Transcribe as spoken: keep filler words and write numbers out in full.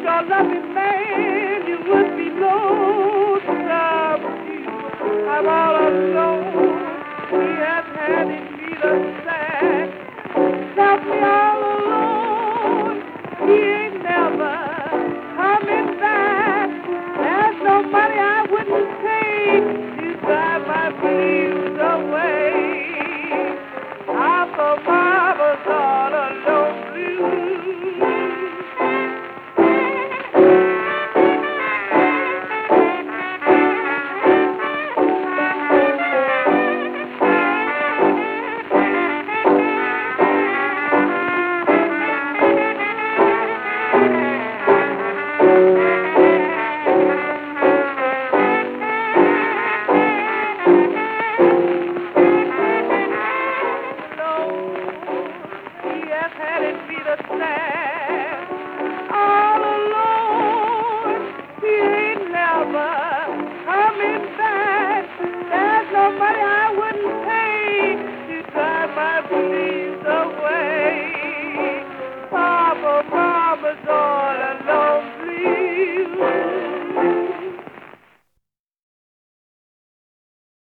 your loving man, you would be lonesome. I'm all alone. He has had in me the sad. Left me all alone. He ain't never coming back. There's no money I wouldn't take to drive my blues away. I'm the mama's all alone blues. Thank you.